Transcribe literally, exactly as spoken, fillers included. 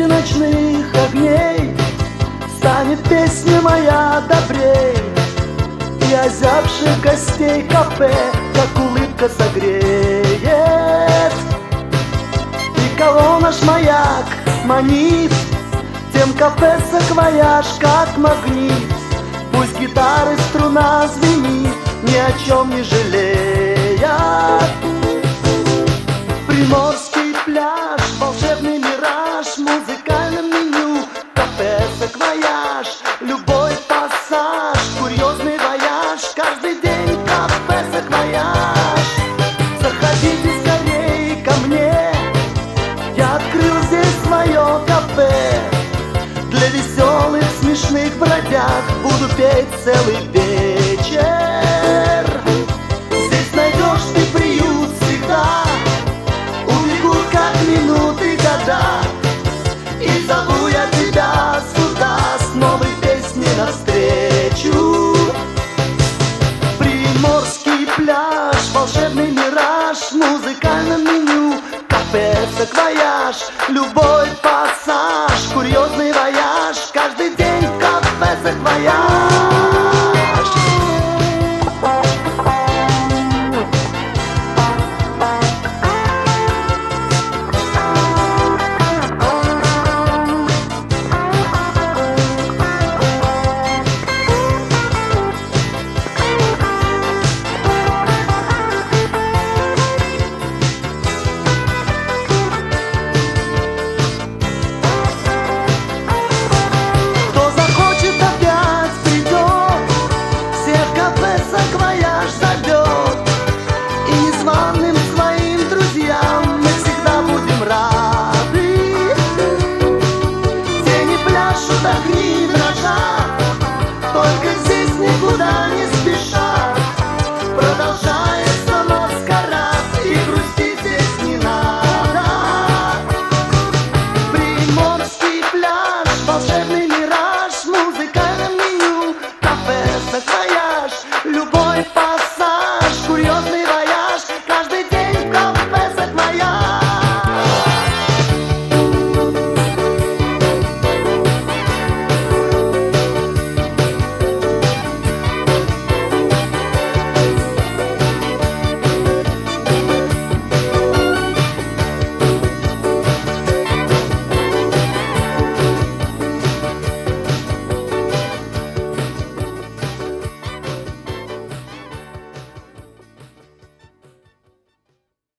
свете ночных огней станет песня моя добрей, и озябших гостей кафе, как улыбка согреет. И кого наш маяк манит, тем кафе саквояж как магнит. Пусть гитары струна звенит, ни о чем не жалея. Приморский пляж, волшебный мираж, в музыкальном меню кафе саквояж, любой пассаж, курьезный вояж, каждый день кафе саквояж. Заходите скорей ко мне, я открыл здесь свое кафе. Для веселых, смешных бродяг буду петь целый вечер. Здесь найдешь ты приют всегда, убегут как минуты года, и зову я тебя сюда с новой песней навстречу. Приморский пляж, волшебный мираж, в музыкальном меню кафе саквояж, любой